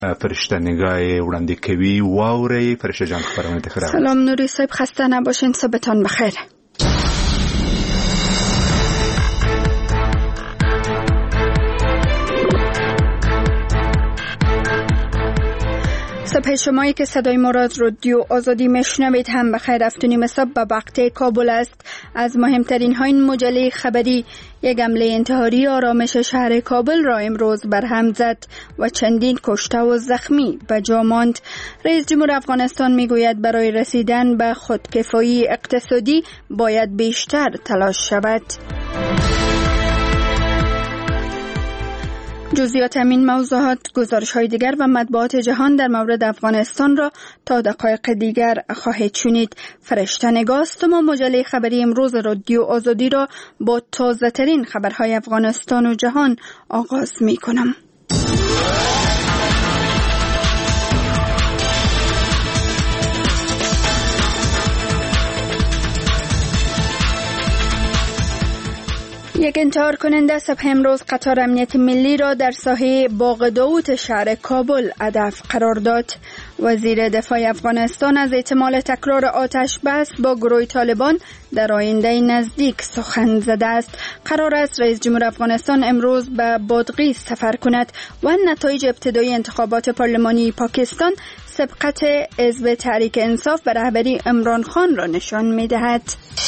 فرشته نگاه وړاندې کوي. واوري فرشته جان خبرونه تکرار. سلام نوری صاحب، خسته نباشین، صبحتان بخیر. صبح شمایی که صدای ما را از رادیو آزادی میشنوید هم بخیر. 7:30 صبح به وقت کابل است. از مهمترین های این مجله خبری: یک حمله انتحاری آرامش شهر کابل را امروز برهم زد و چندین کشته و زخمی به جا ماند. رئیس جمهور افغانستان میگوید برای رسیدن به خودکفایی اقتصادی باید بیشتر تلاش شود. جزئیات همین موضوعات، گزارش‌های دیگر و مطبوعات جهان در مورد افغانستان را تا دقایق دیگر خواهید شنید. فرشته نگاه است و ما مجله خبری امروز رادیو آزادی را با تازه‌ترین خبرهای افغانستان و جهان آغاز می‌کنم. یک انتحار کننده صبح امروز قطار امنیت ملی را در ساحه باغ داوود شهر کابل هدف قرار داد. وزیر دفاع افغانستان از احتمال تکرار آتش بس با گروه طالبان در آینده نزدیک سخن زده است. قرار است رئیس جمهور افغانستان امروز به بادغیس سفر کند و نتایج ابتدایی انتخابات پارلمانی پاکستان سبقت حزب تحریک انصاف به رهبری عمران خان را نشان می‌دهد.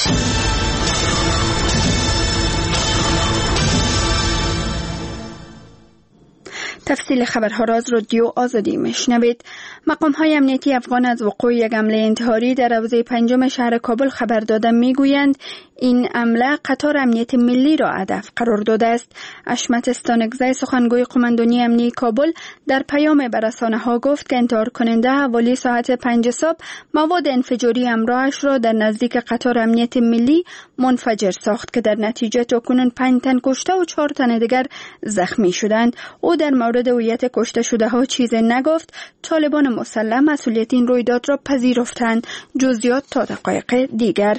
تفصیل خبرها را از رادیو آزادی میشنوید. مقام‌های امنیتی افغان از وقوع یک حمله انتحاری در حوزه 5 شهر کابل خبر داده میگویند این حمله قطار امنیت ملی را هدف قرار داده است. اشمت استانکزی، سخنگوی قماندانی امنیتی کابل، در پیام به رسانه‌ها گفت که انتحار کننده حوالی ساعت 5 صبح مواد انفجاری همراهش را در نزدیک قطار امنیت ملی منفجر ساخت که در نتیجه تاکنون 5 تن کشته و 4 تن دیگر زخمی شدند. او در مورد هویت کشته شده ها چیزی نگفت. طالبان مسلح مسئولیت این رویداد را پذیرفتند. جزئیات تا دقایق دیگر.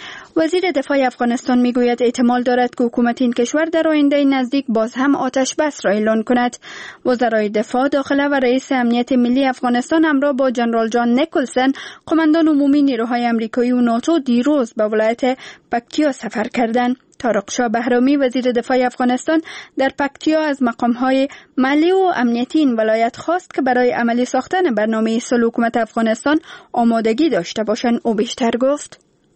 وزیر دفاع افغانستان میگوید احتمال دارد که حکومت این کشور در آینده نزدیک باز هم آتش بس را اعلان کند. وزرای دفاع، داخله و رئیس امنیت ملی افغانستان همراه با جنرال جان نیکلسن، قماندان عمومی نیروهای آمریکایی و ناتو، دیروز به ولایت پکتیا سفر کردند. طارق شاه بهرامی، وزیر دفاع افغانستان، در پکتیا از مقام‌های مالی و امنیتی این ولایت خواست که برای عملی ساختن برنامه صلح حکومت افغانستان آمادگی داشته باشند. او بیشتر گفت: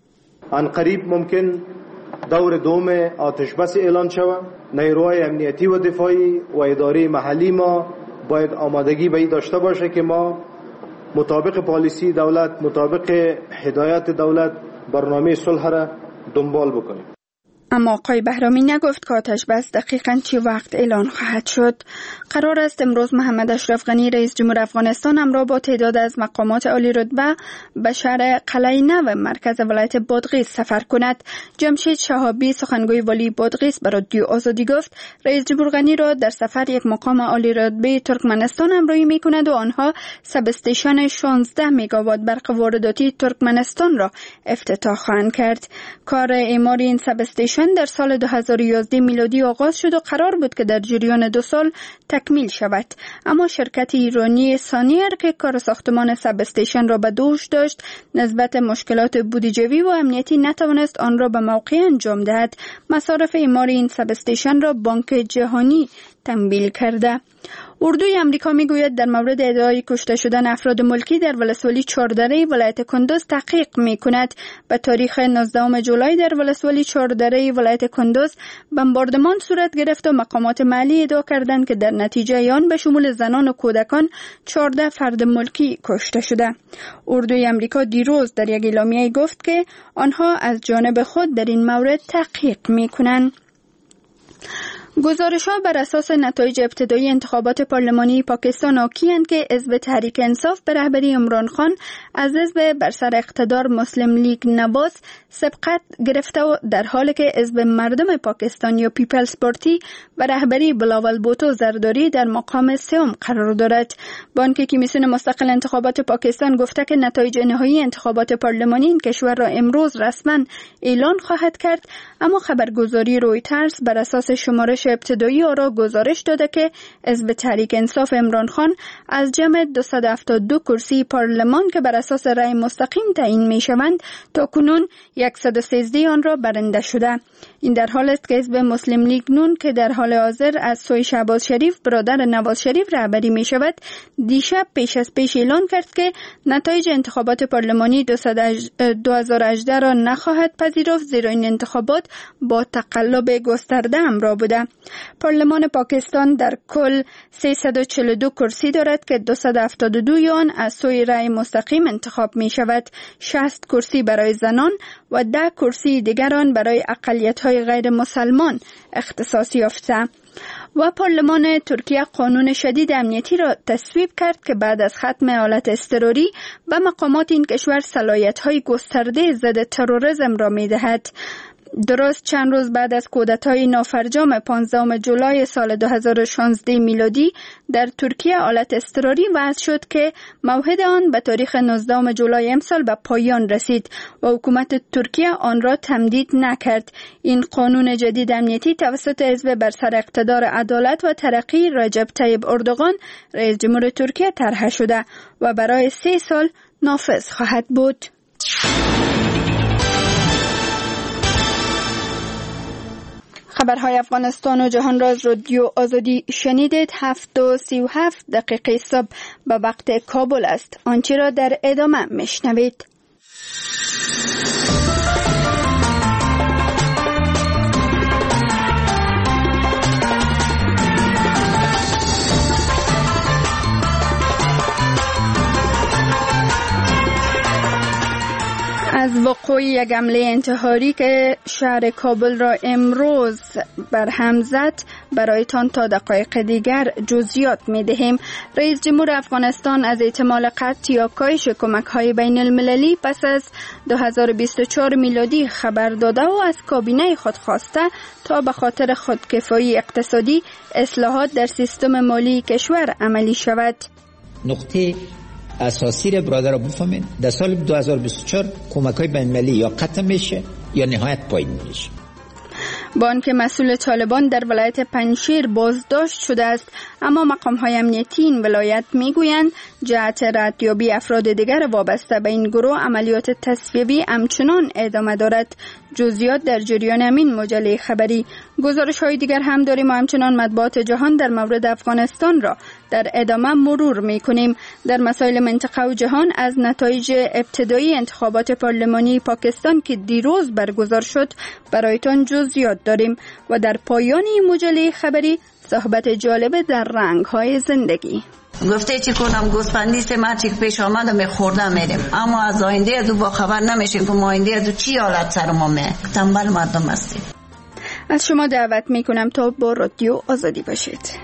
آن قریب ممکن دور دوم آتش بس اعلان شود. نیروهای امنیتی و دفاعی و اداره محلی ما باید آمادگی به این داشته باشه که ما مطابق پالیسی دولت، مطابق هدایت دولت، برنامه صلح را دنبال بکنیم. اما آقای بهرامی نگفت که آتش بس دقیقاً چه وقت اعلان خواهد شد. قرار است امروز محمد اشرف غنی، رئیس جمهور افغانستان، همراه با تعداد از مقامات عالی رتبه به شهر قلعه نو مرکز ولایت بادغیس سفر کند. جمشید شهابی، سخنگوی والی بادغیس، به رادیو آزادی گفت رئیس جمهور غنی را در سفر یک مقام عالی رتبه ترکمنستان همراهی می‌کند و آنها سب استیشن 16 مگاوات برق وارداتی ترکمنستان را افتتاح خواهند کرد. کار اعمار این سب استیشن در سال 2011 میلادی آغاز شد و قرار بود که در جریان 2 سال تکمیل شود. اما شرکت ایرانی سانیر که کار ساختمان سب استیشن را به دوش داشت، نسبت مشکلات بودجه‌ای و امنیتی نتوانست آن را به موقع انجام دهد. مصارف اعمار این سب استیشن را بانک جهانی تمویل کرده. اردوی امریکا میگوید در مورد ادعای کشته شدن افراد ملکی در ولسوالی چهاردره ولایت کندوز تحقیق میکند. به تاریخ 19 جولای در ولسوالی چهاردره ولایت کندوز بمباردمان صورت گرفت و مقامات محلی ادعا کردند که در نتیجه آن به شمول زنان و کودکان 14 فرد ملکی کشته شده. اردوی امریکا دیروز در یک اعلامیه گفت که آنها از جانب خود در این مورد تحقیق میکنند. گزارش‌ها بر اساس نتایج ابتدایی انتخابات پارلمانی پاکستان حاکی‌اند که حزب تحریک انصاف به رهبری عمران خان از حزب بر سر اقتدار مسلم لیگ نواز سبقت گرفته و در حالی که حزب مردم پاکستان یا پیپلز پارتی به رهبری بلاول بوتو زرداری در مقام سوم قرار دارد. بانک کمیسیون مستقل انتخابات پاکستان گفته که نتایج نهایی انتخابات پارلمانی این کشور را امروز رسما اعلان خواهد کرد، اما خبرگزاری رویترز بر اساس شمارش بخش ابتدایی آرا گزارش داده که حزب تحریک انصاف عمران خان از جمع 272 کرسی پارلمان که بر اساس رأی مستقیم تعیین می شوند تا کنون 113 آن را برنده شده. این در حال است که حزب مسلم لیگ نون که در حال حاضر از سوی شهباز شریف برادر نواز شریف رهبری می شود دیشب پیش از پیش اعلان کرد که نتایج انتخابات پارلمانی 2018 را نخواهد پذیرفت، زیرا این انتخابات با تقلب گسترده همراه بوده. پارلمان پاکستان در کل 342 کرسی دارد که 272 آن از سوی رأی مستقیم انتخاب می شود، 60 کرسی برای زنان و 10 کرسی دیگران برای اقلیت‌های غیر مسلمان اختصاص یافته. و پارلمان ترکیه قانون شدید امنیتی را تصویب کرد که بعد از ختم حالت اضطراری به مقامات این کشور صلاحیت‌های گسترده ضد تروریسم را می‌دهد. درست چند روز بعد از کودتای نافرجام 15 جولای سال 2016 میلادی در ترکیه حالت اضطراری وضع شد که موعد آن به تاریخ 19 جولای امسال به پایان رسید و حکومت ترکیه آن را تمدید نکرد. این قانون جدید امنیتی توسط حزب بر سر اقتدار عدالت و ترقی رجب طیب اردوغان رئیس جمهور ترکیه طرح شده و برای 3 سال نافذ خواهد بود. خبرهای افغانستان و جهان را از رادیو آزادی شنیدید. 7:37 صبح به وقت کابل است. آنچه را در ادامه میشنوید. از وقوع یک حمله انتحاری که شهر کابل را امروز برهم زد برایتان تا دقایق دیگر جزئیات می‌دهیم. رئیس جمهور افغانستان از احتمال قطع یا کاهش کمک‌های بین المللی پس از 2024 میلادی خبر داده و از کابینه خود خواسته تا به خاطر خودکفایی اقتصادی اصلاحات در سیستم مالی کشور عملی شود. نقطه اساسی را برادر بفهمید، در سال 2024 کمک‌های بین‌المللی یا قطع میشه یا نهایت پایین میشه. بانک مسئول طالبان در ولایت پنجشیر بازداشت شده است، اما مقام‌های امنیتی این ولایت میگویند جهت ردیابی افراد دیگر وابسته به این گروه عملیات تصفیه‌ای همچنان ادامه دارد. جزئیات در جریان همین مجله خبری. گزارش‌های دیگر هم داریم و همچنان مطبوعات جهان در مورد افغانستان را در ادامه مرور می‌کنیم. در مسائل منطقه و جهان از نتایج ابتدایی انتخابات پارلمانی پاکستان که دیروز برگزار شد برایتان جزئیات داریم و در پایان این مجله خبری صحبت جالب در رنگ‌های زندگی. گفته چی کنم گوسفندی سه ما چی پیش آمد و خوردم میریم، اما از آینده از او با خبر نمیشیم که ما آینده از او چی حالت سر ما تنبل مردم هستیم. از شما دعوت میکنم تا با رادیو آزادی باشید.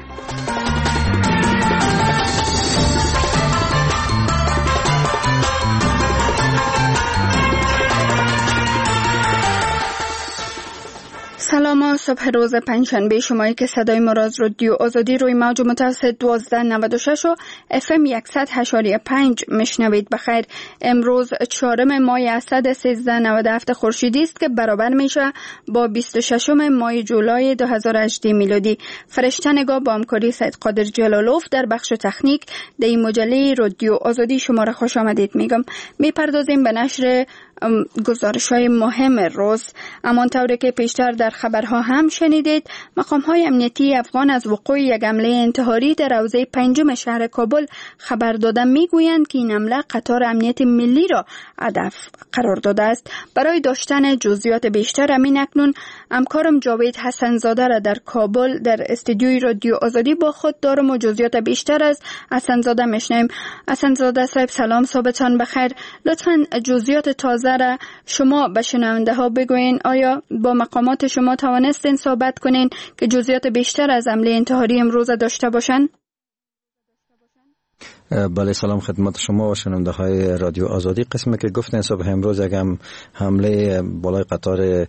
سلام و صبح روز پنجشنبه شمایی که صدای ما را از رادیو آزادی روی موج متوسط 1296 و FM 100.5 میشنوید. بخیر. امروز 4 ماه اسد 1397 خورشیدی است که برابر میشه با 26 ماه جولای 2018 میلادی. فرشته نگاه با همکاری سید قادر جلالوف در بخش تکنیک در این مجله رادیو آزادی شما را خوش آمدید میگم. میپردازیم به نشر گزارش‌های مهم روز. همانطوری که پیشتر در خبرها هم شنیدید، مقام‌های امنیتی افغان از وقوع یک حمله انتحاری در حوزه 5 شهر کابل خبر دادن میگویند که این حمله قطار امنیت ملی را هدف قرار داده است. برای داشتن جزئیات بیشتر همین اکنون همکارم جاوید حسن‌زاده را در کابل در استودیوی رادیو آزادی با خود دارم و جزئیات بیشتر از حسن‌زاده میشنویم. حسن‌زاده صاحب سلام، صبحتان بخیر. لطفاً جزئیات تازه را شما به شنونده ها بگوین. آیا با مقامات شما توانستین صحبت کنین که جزئیات بیشتر از حمله انتحاری امروز داشته باشند؟ بله، سلام خدمت شما و شنونده های رادیو آزادی. قسمی که گفتن صبح امروز یک حمله بالای قطار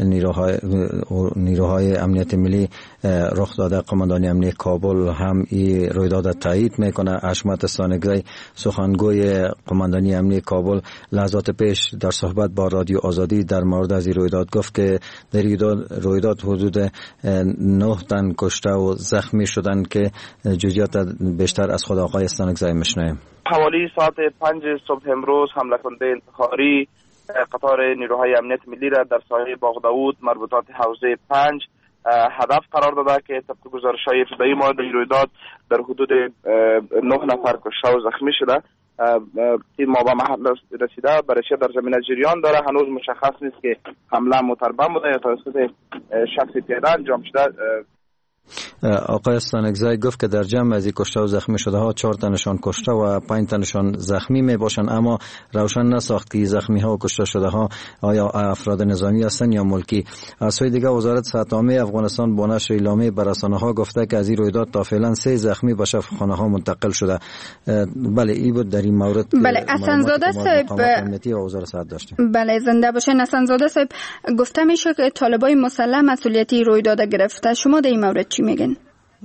نیروهای امنیت ملی رخ داده. قماندانی امنیت کابل هم این رویداد تایید میکنه. حشمت استانگزی سخنگوی قماندانی امنیت کابل لحظات پیش در صحبت با رادیو آزادی در مورد از این رویداد گفت که در رویداد حدود 9 تن کشته و زخمی شدن که جزئیات بیشتر از خود آقای استانگزی میشنویم. حوالی ساعت 5 صبح امروز حمله کننده انتحاری قطار نیروهای امنیت ملی را در ساحه باغ داوود مربوطات حوزه 5 هدف قرار داده که طبق گزارش‌های ابتدایی ما در رویداد در حدود 9 نفر کشته و زخمی شده. تیم ما به محل رسیده، بررسی در زمینه جریان داره. هنوز مشخص نیست که حمله متربم بوده یا توسط شخص پیاده انجام شده. آقای استانگزی گفت که در جمع از کشته و زخمی شده ها 4 تنشان کشته و 5 تنشان زخمی می باشند، اما روشن نساخت که زخمی ها و کشته شده ها آیا افراد نظامی هستند یا ملکی. از سوی دیگر وزارت صحت عامه افغانستان با نشر اعلامیه بر رسانه ها گفته که از این رویداد تا فعلا 3 زخمی به شفاخانه ها منتقل شده. بله، این بود در این مورد. بله، حسن‌زاده صاحب وزارت صحت داشتیم. بله، زنده باشین. حسن‌زاده صاحب، گفته میشه که طالبای مسلح مسئولیتی رویداد گرفته. شما در این مورد چی میگین؟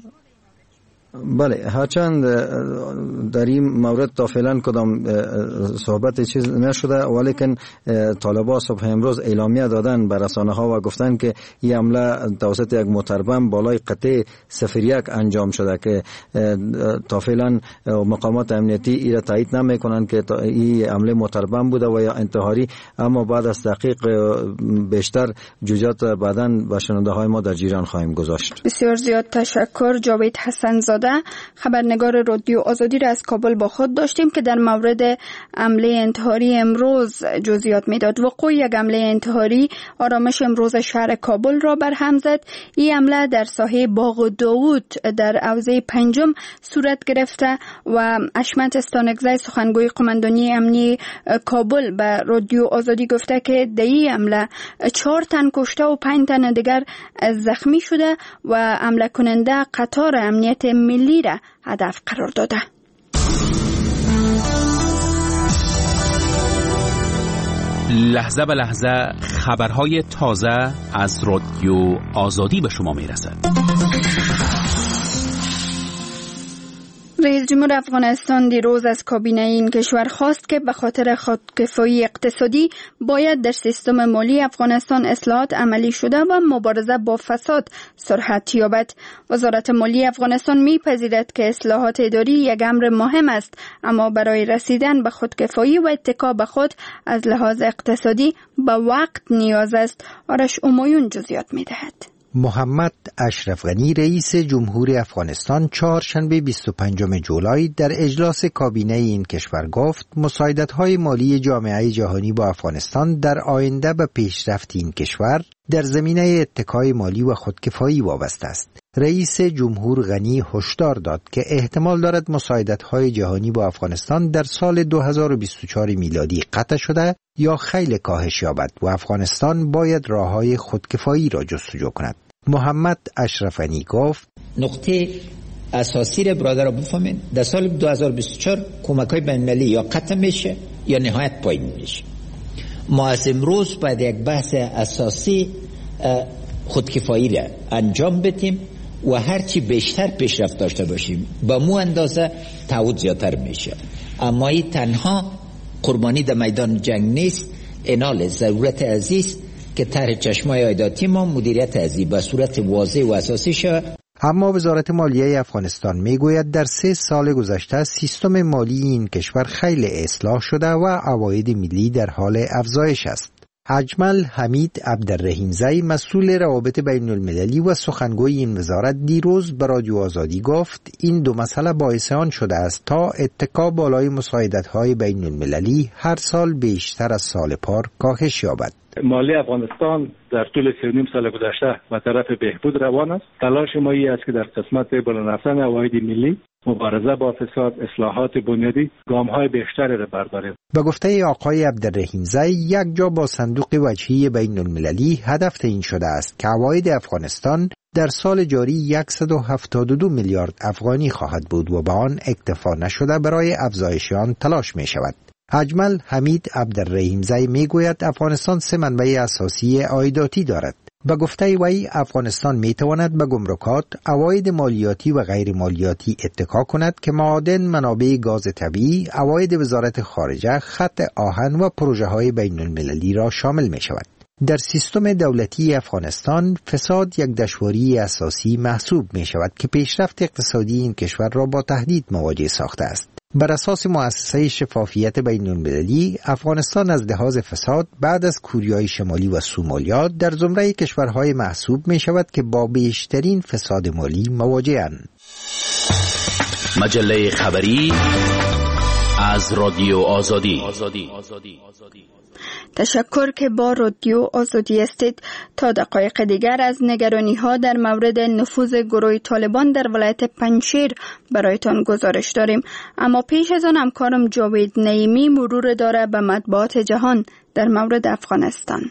بله، هرچند در این مورد تا فعلا کدام صحبت چیز نشده، ولیکن طالبان صبح امروز اعلامیه دادن به رسانه ها و گفتن که این حمله توسط یک متربم بالای قطع 01 انجام شده که تا فعلا مقامات امنیتی این را تایید نمیکنند که این حمله متربم بوده و یا انتحاری، اما بعد از تحقیق بیشتر جزئیات بعداً به شنونده های ما در جریان خواهیم گذاشت. بسیار زیاد تشکر. جاوید حسن‌زاده، خبرنگار رادیو آزادی را از کابل با خود داشتیم که در مورد حمله انتحاری امروز جزئیات میداد. وقوع یک حمله انتحاری آرامش امروز شهر کابل را برهم زد. این حمله در ساحه باغ داوود در حوزه 5 صورت گرفته و حشمت استانگزی سخنگوی قماندانی امنیت کابل به رادیو آزادی گفته که در این حمله 4 تن کشته و 5 تن دیگر زخمی شده و حمله کننده قطار امنیت ملی را هدف قرار داده. لحظه به لحظه خبرهای تازه از رادیو آزادی به شما میرسد. رئیس جمهور افغانستان دیروز از کابینه این کشور خواست که به خاطر خودکفایی اقتصادی باید در سیستم مالی افغانستان اصلاحات عملی شده و مبارزه با فساد سرعت یابد. وزارت مالی افغانستان میپذیرد که اصلاحات اداری یک امر مهم است، اما برای رسیدن به خودکفایی و اتکا به خود از لحاظ اقتصادی به وقت نیاز است. آرش امایون جزئیات میدهد. محمد اشرف غنی رئیس جمهور افغانستان چهارشنبه 25 جولای در اجلاس کابینه این کشور گفت مساعدت‌های مالی جامعه جهانی با افغانستان در آینده به پیشرفت این کشور در زمینه اتکای مالی و خودکفایی وابسته است. رئیس جمهور غنی هشدار داد که احتمال دارد مساعدت‌های جهانی با افغانستان در سال 2024 میلادی قطع شده یا خیلی کاهش یابد و افغانستان باید راه‌های خودکفایی را جستجو کند. محمد اشرف غنی گفت نقطه اساسی را برادر بفهمین، در سال 2024 کمک‌های بین‌المللی یا قطع میشه یا نهایت پایین میشه. ما از امروز باید یک بحث اساسی خودکفایی را انجام بدیم و هرچی بیشتر پیشرفت داشته باشیم با مو اندازه تعهد زیادتر میشه. اما این تنها قربانی در میدان جنگ نیست، اینال ضرورت عزیز که طرح چشمای عایداتی ما مدیریت عزیز به صورت واضح و اساسی شود. اما وزارت مالیه افغانستان میگوید در 3 سال گذشته سیستم مالی این کشور خیلی اصلاح شده و عواید ملی در حال افزایش است. اجمل حمید عبدالرحیمزی مسئول روابط بین المللی و سخنگوی این وزارت دیروز به رادیو آزادی گفت این دو مسئله باعث آن شده است تا اتکا بالای مساعدت‌های بین المللی هر سال بیشتر از سال پار کاهش یابد. مالی افغانستان در طول 3.5 سال گذشته به طرف بهبود روان است. تلاش ما این است که در قسمت بالا رفتن عواید ملی مبارزه با فساد، اصلاحات بنیادی گام‌های بیشتری را برداریم. به گفته آقای عبدالرحیم زی، یک جا با صندوق وجهی بین المللی هدف تعیین شده است که عواید افغانستان در سال جاری 172 میلیارد افغانی خواهد بود و به آن اکتفا نشده برای افزایش آن تلاش می شود. اجمل حمید عبدالرحیم زی می گوید افغانستان 3 منبع اساسی عایداتی دارد. به گفته وی افغانستان می تواند به گمرکات، عواید مالیاتی و غیر مالیاتی اتکا کند که معادن، منابع گاز طبیعی، عواید وزارت خارجه، خط آهن و پروژه های بین المللی را شامل می شود. در سیستم دولتی افغانستان فساد یک دشواری اساسی محسوب می شود که پیشرفت اقتصادی این کشور را با تهدید مواجه ساخته است. بر اساس مؤسسه شفافیت بین المللی، افغانستان از لحاظ فساد بعد از کوریای شمالی و سومالیا در زمره کشورهای محسوب می شود که با بیشترین فساد مالی مواجه‌اند. مجله خبری از رادیو آزادی. تشکر که با رادیو آزادی استید. تا دقایق دیگر از نگرانی ها در مورد نفوذ گروه طالبان در ولایت پنجشیر برایتان گزارش داریم، اما پیش از آن همکارم جاوید نعیمی مرور داره به مطبوعات جهان در مورد افغانستان.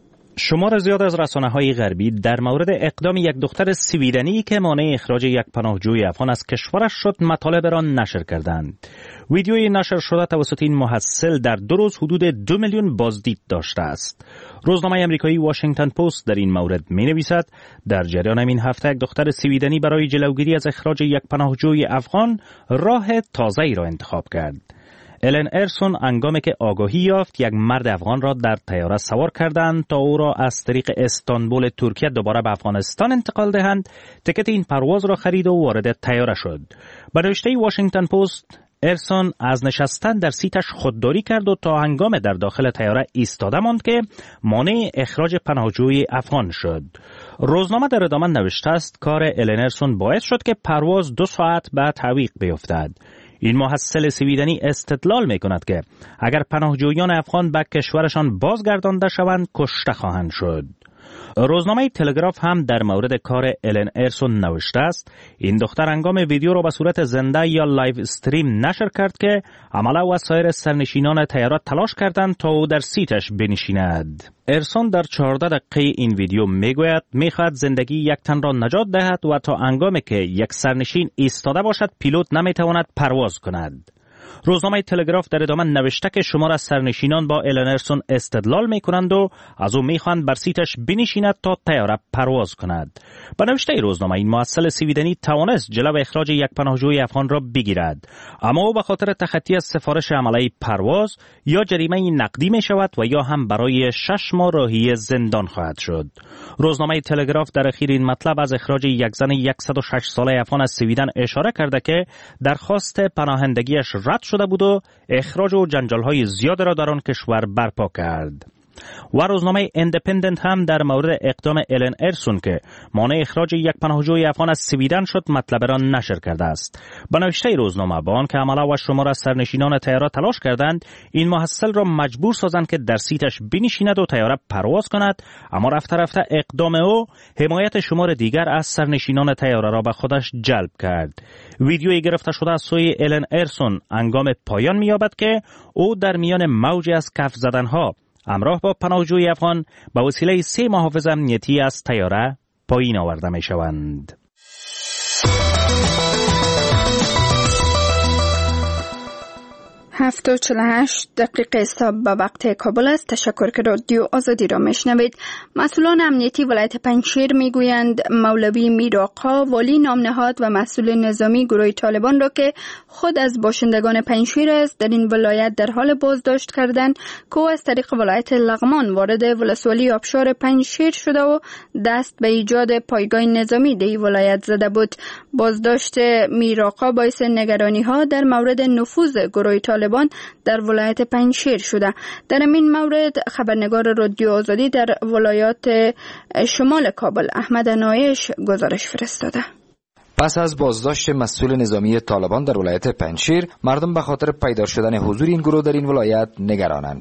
شمار زیاد از رسانه‌های غربی در مورد اقدام یک دختر سویدنی که مانع اخراج یک پناهجوی افغان از کشورش شد مطالب را نشر کردند. ویدیوی نشر شده توسط این محصل در 2 روز حدود 2 میلیون بازدید داشته است. روزنامه آمریکایی واشنگتن پست در این مورد می‌نویسد در جریان این هفته یک دختر سویدنی برای جلوگیری از اخراج یک پناهجوی افغان راه تازه‌ای را انتخاب کرد. الن ارسون هنگامی که آگاهی یافت یک مرد افغان را در طیاره سوار کردند تا او را از طریق استانبول ترکیه دوباره به افغانستان انتقال دهند، تکت این پرواز را خرید و وارد طیاره شد. به نوشته واشنگتن پست، ارسون از نشستن در سیتش خودداری کرد و تا هنگام در داخل طیاره ایستاده ماند که مانع اخراج پناهجوی افغان شد. روزنامه در ادامه نوشته است کار الن ارسون باعث شد که پرواز 2 ساعت بعد تعویق بیفتد. این محصل سویدنی استدلال می کند که اگر پناهجویان افغان به کشورشان بازگردانده شوند کشته خواهند شد. روزنامه تلگراف هم در مورد کار الن ارسون نوشته است این دختر هنگام ویدیو را به صورت زنده یا لایو استریم نشر کرد که عمله و سایر سرنشینان طیاره تلاش کردند تا او در سیتش بنشیند. ارسون در 14 دقیقه این ویدیو میگوید میخواهد زندگی یک تن را نجات دهد و تا هنگامی که یک سرنشین ایستاده باشد پیلوت نمیتواند پرواز کند. روزنامه تلگراف در ادامه نوشته که شمار از سرنشینان با الن ارسون استدلال میکنند و از او میخواهند بر سیتش بنشیند تا طیاره پرواز کند. با نوشته روزنامه این محصل سویدنی توانست جلو اخراج یک پناهجوی افغان را بگیرد، اما او به خاطر تخطی از سفارش عمله پرواز یا جریمه نقدی می شود و یا هم برای 6 ماه راهی زندان خواهد شد. روزنامه تلگراف در اخیر این مطلب از اخراج یک زن 106 ساله افغان از سویدن اشاره کرده که درخواست پناهندگیش رد شده بود و اخراج و جنجال‌های زیاد را در آن کشور برپا کرد. و روزنامه ایندیپندنت هم در مورد اقدام الن ارسون که مانع اخراج یک پناهجوی افغان از سویدن شد مطلب را نشر کرده است. به نوشته روزنامه با آنکه عمله و شمار از سرنشینان طیاره تلاش کردند این محصل را مجبور سازند که در سیتش بنشیند و طیاره پرواز کند، اما رفته رفته اقدام او حمایت شمار دیگر از سرنشینان طیاره را به خودش جلب کرد. ویدیویی گرفته شده از سوی الن ارسون هنگام پایان می‌یابد که او در میان موجی از کف زدن‌ها همراه با پناهجوی افغان به وسیله 3 محافظ امنیتی از طیاره پایین آورده می شوند. 7:48 صبح به وقت کابل است. تشکر که رادیو آزادی را میشنوید. مسئولان امنیتی ولایت پنجشیر میگویند مولوی میر آقا والی نام نهاد و مسئول نظامی گروه طالبان را که خود از باشندگان پنجشیر است در این ولایت در حال بازداشت کردن که او از طریق ولایت لغمان وارد ولسوالی آبشار پنجشیر شده و دست به ایجاد پایگاه نظامی در این ولایت زده بود. بازداشت میر آقا باعث نگرانی ها در مورد نفوذ گروه طالبان در ولایت پنجشیر شده. در این مورد خبرنگار رادیو آزادی در ولایات شمال کابل احمد نایش گزارش فرستاده. پس از بازداشت مسئول نظامی طالبان در ولایت پنجشیر، مردم به خاطر پیدا شدن حضور این گروه در این ولایت نگرانند.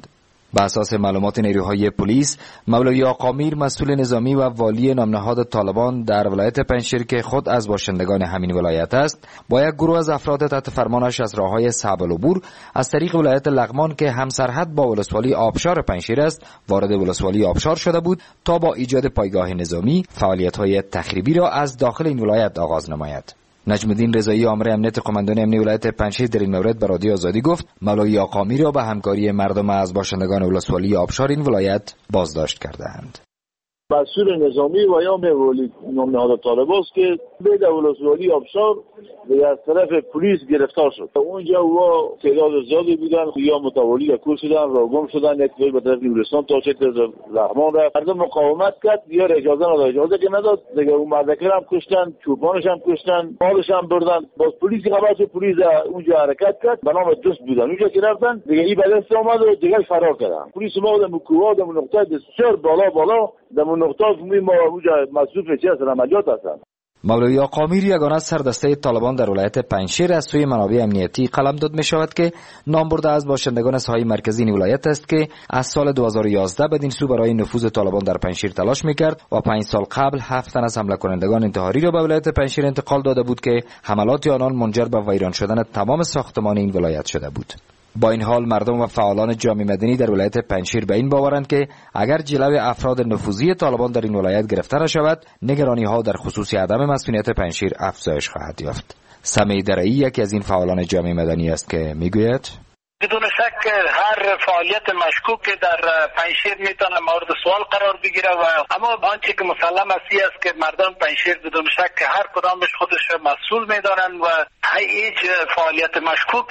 به اساس معلومات نیروهای پلیس، مولوی آقا میر مسئول نظامی و والی نامنهاد طالبان در ولایت پنجشیر که خود از باشندگان همین ولایت است، با یک گروه از افراد تحت فرمانش از راههای صعب العبور از طریق ولایت لغمان که همسرحد با ولسوالی آبشار پنجشیر است، وارد ولسوالی آبشار شده بود تا با ایجاد پایگاه نظامی فعالیت‌های تخریبی را از داخل این ولایت آغاز نماید. نجم الدین رضایی آمر امنیت قماندان امنی ولایت پنجشیر در این مورد به رادیو آزادی گفت مولوی آقا میر را به همکاری مردم از باشندگان ولسوالی آبشار این ولایت بازداشت کرده‌اند. مسئول نظامی و یا مولوی نامنهاد طالبان است که به ولسوالی آبشار و از طرف پلیس گرفتار شد. اونجا و تعداد زیادی بودن یا متولی کور شدن، را گم شدن، یک به طرف نیمرستان تا چه لغمان رفت. مردم مقاومت کرد یا اجازه نداد، اجازه که نداد دیگه اون مردکر هم کشتن، چوپانش هم کشتن، مالش هم بردن. باز پلیس خبر شد، پلیس اونجا حرکت کرد به نام دوست بودن اونجا که رفتن دیگه این بدست اومد و دیگه فرار کردن. پلیس ما در کوه در نقطه بسیار بالا در نقطه ما اونجا مسئول چه از عملیات هستن. مولوی آقا میر یگانه سردسته طالبان در ولایت پنجشیر از سوی منابع امنیتی قلمداد می شود که نام برده از باشندگان ساحه مرکزی این ولایت است که از سال 2011 بدین سو برای نفوذ طالبان در پنجشیر تلاش میکرد و 5 سال قبل 7 تن از حمله کنندگان انتحاری را به ولایت پنجشیر انتقال داده بود که حملات آنان منجر به ویران شدن تمام ساختمان این ولایت شده بود. با این حال مردم و فعالان جامعه مدنی در ولایت پنجشیر به این باورند که اگر جلوی افراد نفوذی طالبان در این ولایت گرفته نشود، نگرانی ها در خصوص عدم مسئولیت پنجشیر افزایش خواهد یافت. سمی درعی یکی از این فعالان جامعه مدنی است که میگوید بدون شک هر فعالیت مشکوک در پنجشیر میتونه مورد سوال قرار بگیره و اما آنچه که مسلم است که مردم پنجشیر بدون شک هر کدامش خودش مسئول میدانند و هیچ فعالیت مشکوک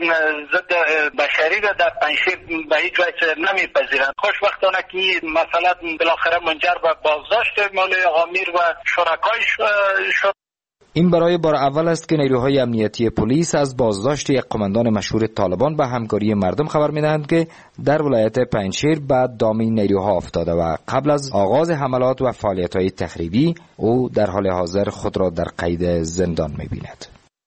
ضد بشری را در پنجشیر به هیچ وجه نمیپذیرند. خوشبختانه که مثلا بالاخره منجر به بازداشت مولوی آقا میر و شرکایش شد. این برای بار اول است که نیروهای امنیتی پلیس از بازداشت یک قماندان مشهور طالبان به همکاری مردم خبر می‌دهند که در ولایت پنجشیر بعد دام این نیروها افتاده و قبل از آغاز حملات و فعالیت‌های تخریبی او در حال حاضر خود را در قید زندان می‌بیند.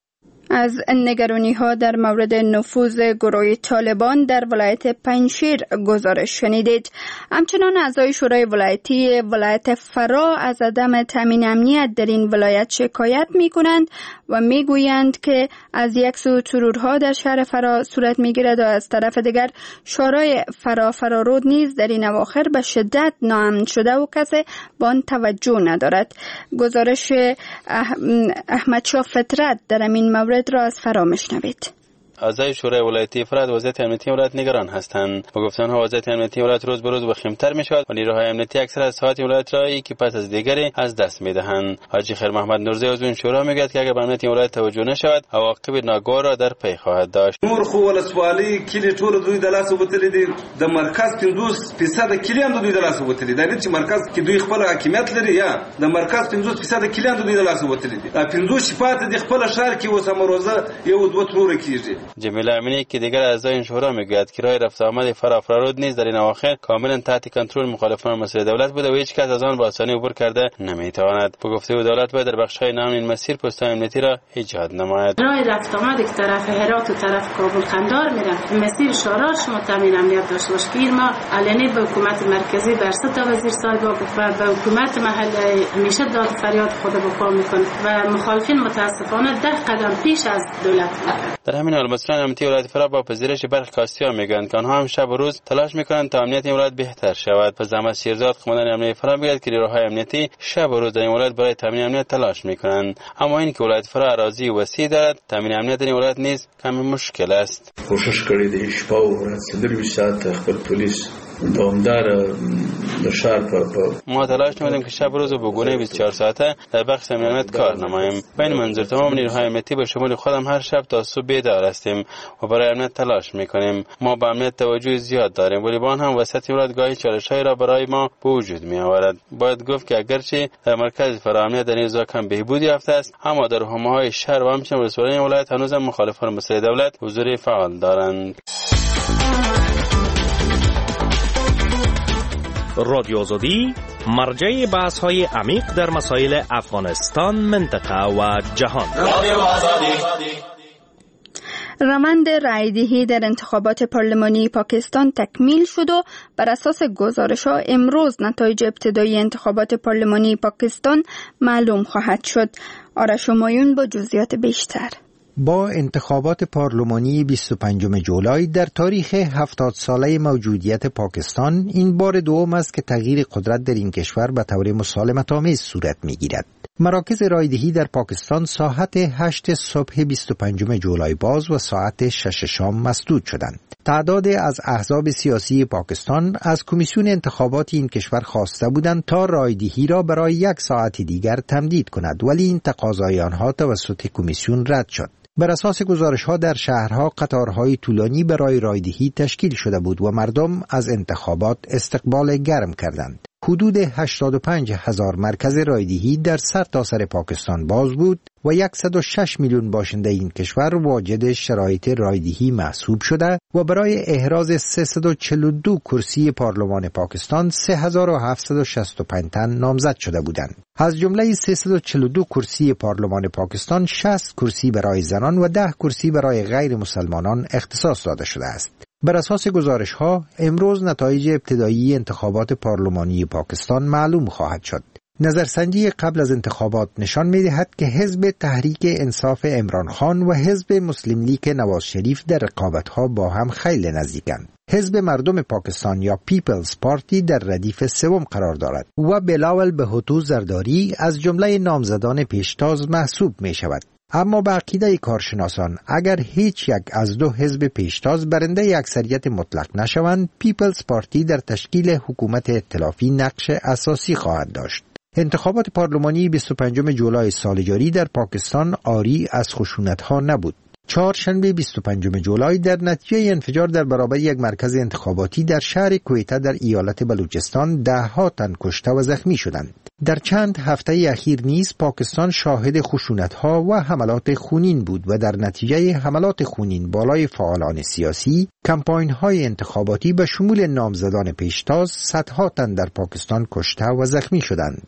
از نگرانی‌ها در مورد نفوذ گروه طالبان در ولایت پنجشیر گزارش شنیدید. همچنان اعضای شورای ولایتی ولایت فرا از عدم تامین امنیت در این ولایت شکایت می‌کنند و می‌گویند که از یک سو ترورها در شهر فرا صورت می‌گیرد و از طرف دیگر شورای فرارود نیز در این اواخر به شدت ناامن شده و کسی به آن توجه ندارد. گزارش احمدشاه فطرت در این مورد را از فرا میشنوید. اعضای شورای ولایتی فرا وضعیت امنیتی ولایت نگران هستند. با گفتن ها وضعیت امنیتی ولایت روز به روز وخیم‌تر می‌شود و نیروهای امنیتی اکثر از ساحات ولایت را یکی پس از دیگری از دست می‌دهند. حاجی خیر محمد نورزی عضو این شورا میگوید که اگر به امنیت ولایت توجه نشود عواقب ناگوار را در پی خواهد داشت. نور خو ولسوالی کلی ټول دوی د لاس وبتلی دي د مرکز 50% کلی هم دوی د لاس وبتلی دي چې مرکز کې دوی خپل حاکمیت لري یا د مرکز 50% کلی هم دوی د لاس وبتلی دي. دا 50 صفات د خپل شهر کې وسم روزه یو دوه ترور کیږي. جمیله امینی که دیگر اعضای این شورا میگوید که راه رفت آمد فرارود نیز در این اواخر کاملا تحت کنترل مخالفان مسئول دولت بوده و هیچ کس از آن به آسانی عبور کرده نمیتواند. به گفته او دولت باید در بخش‌های نام این مسیر پست‌های امنیتی را ایجاد نماید. راه رفت آمد که طرف هرات و طرف کابل قندار میره مسیر شورا شما تامین امنیت داشته باشه که ما علنی به حکومت مرکزی بر سطح وزیر صاحب و به حکومت محلی همیشه داد فریاد خود به پا میکنه و مخالفین متاسفانه 10 قدم پیش از دولت میره. در همین حال مسئولان امنیتی ولایت فرا با پذیرش برخی کاستی‌ها میگویند که آنها هم شب و روز تلاش میکنند تا امنیت این ولایت بهتر شود. پس زحمت شیرزاد قماندان امنیتی فرا میگوید که نیروهای امنیتی شب و روز در این ولایت برای تامین امنیت تلاش میکنند، اما این که ولایت فرا اراضی وسیع دارد تامین امنیت در این ولایت نیز کمی مشکل است. کوشش کړی دی شپه او ورځ دروي ساعت خپل پولیس دوامدار در شهر ما تلاش نمودیم که شب روز به گونه 24 ساعته در بخش امنیت کار نماییم. به این منظور تمام نیروهای امنیتی به شمول خودم هر شب تا صبح بیدار هستیم و برای امنیت تلاش میکنیم. ما به امنیت توجه زیاد داریم ولی با آن هم وسط ولایت گاهی چالش‌هایی را برای ما به وجود می آورد. باید گفت که اگرچه در مرکز فرا امنیت در این روزها کم بهبود یافته است، اما در حومه‌های شهر و همچنین ولسوالی ولایت هنوز هم مخالفان مسئله دولت حضور فعال دارند. رادیو آزادی مرجع بحث‌های عمیق در مسائل افغانستان، منطقه و جهان. رادیو آزادی. روند رایدهی در انتخابات پارلمانی پاکستان تکمیل شد و بر اساس گزارش‌ها امروز نتایج ابتدایی انتخابات پارلمانی پاکستان معلوم خواهد شد. آرش همایون با جزئیات بیشتر. با انتخابات پارلمانی 25 جولای در تاریخ 70 ساله موجودیت پاکستان این بار دوم است که تغییر قدرت در این کشور به طور مسالمت‌آمیز صورت می‌گیرد. مراکز رایدهی در پاکستان ساعت 8 صبح 25 جولای باز و ساعت 6 شام مسدود شدند. تعداد از احزاب سیاسی پاکستان از کمیسیون انتخابات این کشور خواسته بودند تا رایدهی را برای 1 ساعت دیگر تمدید کند، ولی این تقاضای آنها توسط کمیسیون رد شد. بر اساس گزارش‌ها در شهرها قطارهای طولانی برای رایدهی تشکیل شده بود و مردم از انتخابات استقبال گرم کردند. حدود 85,000 مرکز رایدهی در سرتاسر پاکستان باز بود و 106 میلیون باشنده این کشور واجد شرایط رایدهی محسوب شده و برای احراز 342 کرسی پارلمان پاکستان 3765 تن نامزد شده بودند. از جمله 342 کرسی پارلمان پاکستان 60 کرسی برای زنان و 10 کرسی برای غیر مسلمانان اختصاص داده شده است. بر اساس گزارش‌ها امروز نتایج ابتدایی انتخابات پارلمانی پاکستان معلوم خواهد شد. نظرسنجی قبل از انتخابات نشان می‌دهد که حزب تحریک انصاف عمران خان و حزب مسلم لیگ نواز شریف در رقابت‌ها با هم خیلی نزدیکند. حزب مردم پاکستان یا پیپلز پارتی در ردیف سوم قرار دارد و بلاول بهوتو زرداری از جمله نامزدان پیشتاز محسوب می‌شود. اما به عقیده کارشناسان اگر هیچ یک از دو حزب پیشتاز برنده اکثریت مطلق نشوند، پیپلز پارتی در تشکیل حکومت ائتلافی نقش اساسی خواهد داشت. انتخابات پارلمانی 25 جولای سال جاری در پاکستان عاری از خشونت‌ها نبود. چهارشنبه 25 جولای در نتیجه انفجار در برابر یک مرکز انتخاباتی در شهر کویتا در ایالت بلوچستان 10 تن کشته و زخمی شدند. در چند هفته اخیر نیز پاکستان شاهد خشونت‌ها و حملات خونین بود و در نتیجه حملات خونین بالای فعالان سیاسی، کمپاین‌های انتخاباتی به شمول نامزدان پیشتاز صدها تن در پاکستان کشته و زخمی شدند.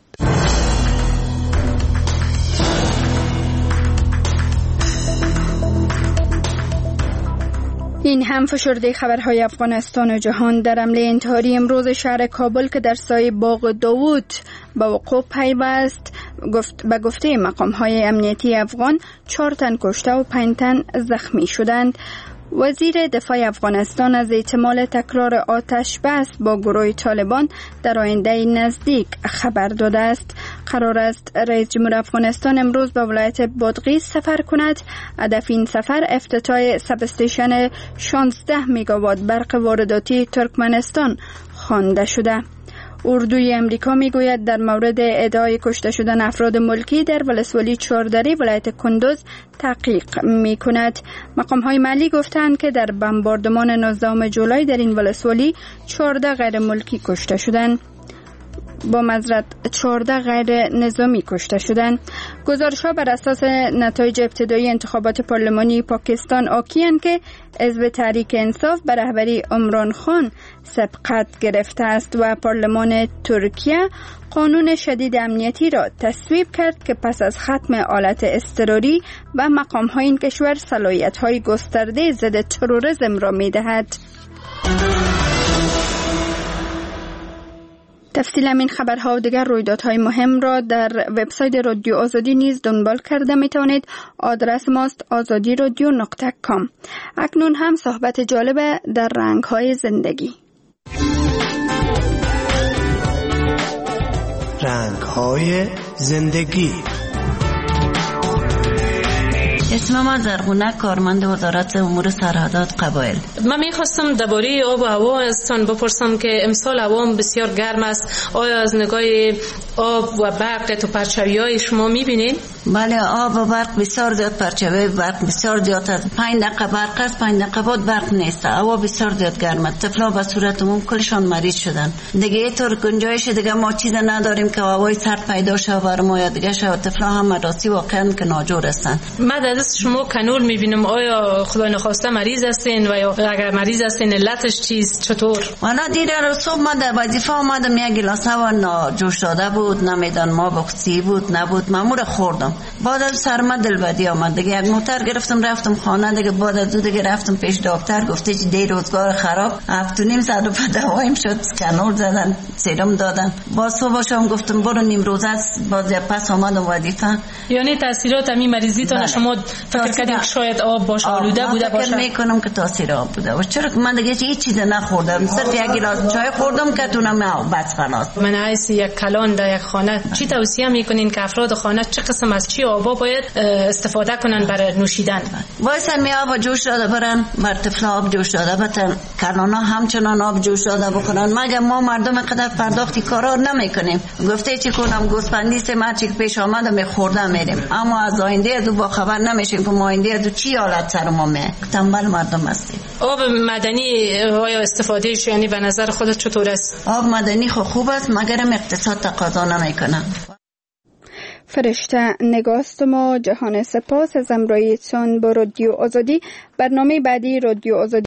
این هم فشرده خبرهای افغانستان و جهان. در حمله انتحاری امروز شهر کابل که در سایه باغ داوود به وقوع پیوست، به گفته مقام‌های امنیتی افغان 4 تن کشته و 5 تن زخمی شدند. وزیر دفاع افغانستان از احتمال تکرار آتش بس با گروه طالبان در آینده نزدیک خبر داده است. قرار است رئیس جمهور افغانستان امروز به ولایت بادغیس سفر کند. هدف این سفر افتتاح سب استیشن 16 میگاوات برق وارداتی ترکمنستان خوانده شده. اردوی امریکا میگوید در مورد ادعای کشته شدن افراد ملکی در ولسوالی چهاردری ولایت کندوز تحقیق میکند. مقام‌های محلی گفتند که در بمباردمان 19 جولای در این ولسوالی 14 غیر ملکی کشته شدند. با معذرت 14 غیر نظامی کشته شدند. گزارش‌ها بر اساس نتایج ابتدایی انتخابات پارلمانی پاکستان حاکی‌اند که حزب تحریک انصاف به رهبری عمران خان سبقت گرفته است و پارلمان ترکیه قانون شدید امنیتی را تصویب کرد که پس از ختم حالت اضطراری و مقام‌های این کشور صلاحیت‌های گسترده ضد تروریسم را می‌دهد. تفصیل این خبرها و دیگر رویدادهای مهم را در وبسایت رادیو آزادی نیز دنبال کرده می توانید. آدرس ماست azadiradio.com. اکنون هم صحبت جالب در رنگ‌های زندگی. رنگ‌های زندگی. اسم ما زرغونه، کارمند وزارت امور سرحدات قبایل. من میخواستم درباره آب و هوا ازتان بپرسم که امسال هوا بسیار گرم است. آیا از نگاه آب و برق تو پرچاوی‌های شما میبینید؟ بله، آب و برق بسیار زیاد، پرچاوی برق بسیار زیاد است. 5 دقیقه برق است، 5 دقیقه بعد برق نیست. هوا بسیار زیاد گرم است. طفلا به صورت عموم کلشان مریض شدن. دیگه اینطور گنجایش دیگه ما چیز نداریم که هوای سرد پیدا شه بر ما یا دیگه شه. طفلا هم مدرسه واقعا که ناجور هستن. من از شما کانول میبینم، آیا خدای نخواسته مریض هستین و یا اگر مریض هستین علتش چیست؟ چطور؟ والا دیگر صبح من در وظیفه آمدم، یک گلاس هوا ناجوش داده بود، نمیدان ما بخصی بود نبود، مامور خوردم. بعد از سرما دلبدی آمد دیگه. یک موتر گرفتم رفتم خانه دیگه. بعد از دیگه رفتم پیش دکتر، گفته چه دی روزگار خراب. 7.5 ساعت به دوایم شد، اسکنور زدن، سرم دادن. باز صبح شام گفتم برو نیم روز است، باز پس آمدم وظیفه. یعنی تاثیرات می مریضیتون شما فکر کردید شاید آب باشه، آلوده بوده باشه؟ فکر میکنم که تاثیر آب بوده. چرا که من دیگه هیچ چیز نخوردم، صرف یک گلاس چای خوردم که تونم بس خلاص. من حیث یک کلان در یک خانه چی توصیه میکنین که افراد خانه چه قسم از چی آبا باید استفاده کنن برای نوشیدن؟ وایسا می آب جوش داده برن، بر طفل آب جوش داده بتن، کلانا همچنان آب جوش داده بکنن. مگه ما مردم قدر پرداختی کارا نمیکنیم. گفته چی کنم گوسفندی سه مرچی که پیش آمده میخوردم میریم، اما از آینده دو با خبر نمیشیم که ما آینده دو چی حالت سر ما می. تنبل مردم هستیم. آب مدنی آیا استفادهش یعنی به نظر خودت چطور است؟ آب مدنی خوب است مگرم اقتصاد تقاضا نمیکنه. فرشته نگاست ما جهان سپاس از امرایتان با رادیو آزادی. برنامه بعدی رادیو آزادی